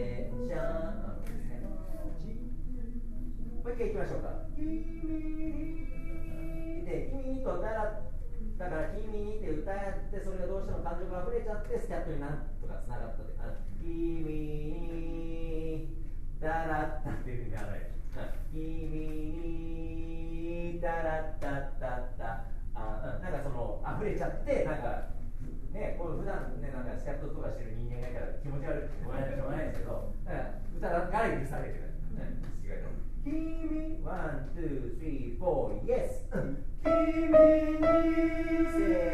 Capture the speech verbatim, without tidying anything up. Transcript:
れちゃうですね。もう一回いきましょうか。君にで君にとだらだから君にって歌ってそれがどうしても感情が溢れちゃってスキャットになんとかつながったで、あ君にだらったっていうふうにならない。君にだらったったったあなんかその溢れちゃってなんかねこう普段ねなんかスキャットとかしてる人間がいたら気持ち悪くてしょうがないしょうがないですけど、だから歌が許されてる。君ワンツースリーフォーイエス君にせ